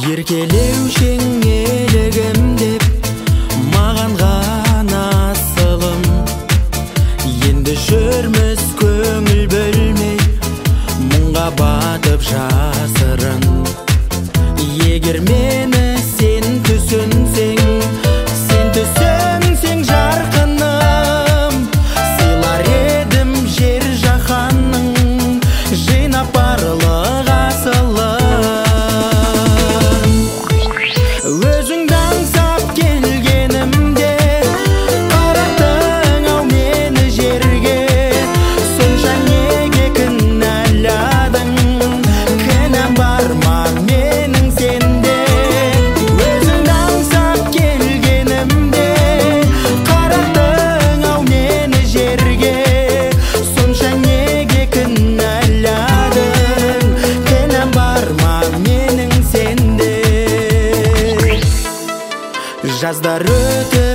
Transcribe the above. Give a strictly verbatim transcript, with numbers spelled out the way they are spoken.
Еркелеушең елігім деп маған ғана асылым. Енді жүрміз көңіл бөлмей, мұңға батып жасырын. Егер мені сен түсінсең, сен түсінсең жарқыным, сыйлар едім жер жаһанның жинап барлық асылын. Өзіңді аңсап келгенімде қараттың ау мені жерге, сонша неге кінәладың? Кінәм бар ма менің сенде? Өзіңді аңсап келгенімде қараттың ау мені жерге, сонша неге кінәладың? Кінәм бар ма менің сенде? Жаздар өтіп